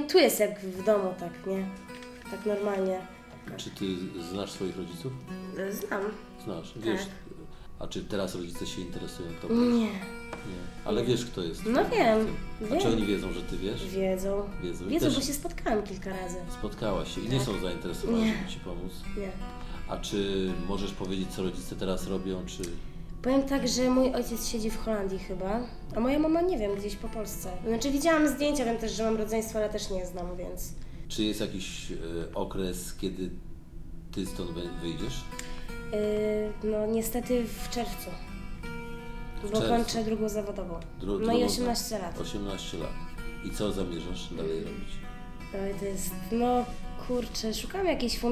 tu jest jak w domu, tak, nie? Tak normalnie. Czy ty znasz swoich rodziców? Znam. Znasz, wiesz. Tak. A czy teraz rodzice się interesują tobą? Nie. Nie. Ale wiesz, kto jest? No wiem. A czy oni wiedzą, że ty wiesz? Wiedzą. Wiedzą. I Wiedzą, też bo się spotkałam kilka razy. spotkałaś się i nie Tak. są zainteresowani, Nie. żeby ci pomóc. Nie. A czy możesz powiedzieć, co rodzice teraz robią, czy... Powiem tak, że mój ojciec siedzi w Holandii chyba, a moja mama nie wiem, gdzieś po Polsce. Znaczy widziałam zdjęcia, wiem też, że mam rodzeństwo, ale też nie znam, więc... Czy jest jakiś okres, kiedy ty stąd wyjdziesz? No niestety w czerwcu. Bo czerwcu. kończę drugą zawodową. No i 18 lat. 18 lat. I co zamierzasz dalej robić? No i to jest, no kurczę, szukam jakiejś